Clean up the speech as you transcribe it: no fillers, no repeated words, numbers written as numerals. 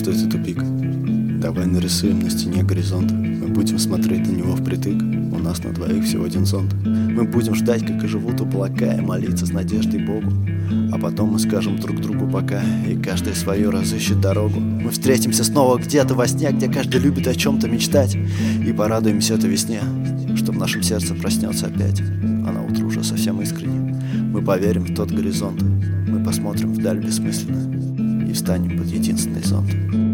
что это тупик. Давай нарисуем на стене горизонт. Мы будем смотреть на него впритык. У нас на двоих всего один зонт. Мы будем ждать, как и живут облака, и молиться с надеждой Богу. А потом мы скажем друг другу пока, и каждый свою разыщет дорогу. Мы встретимся снова где-то во сне, где каждый любит о чем-то мечтать, и порадуемся этой весне, что в нашем сердце проснется опять, а на утро уже совсем искренне. Мы поверим в тот горизонт, мы посмотрим вдаль бессмысленно и встанем под единственный зонт.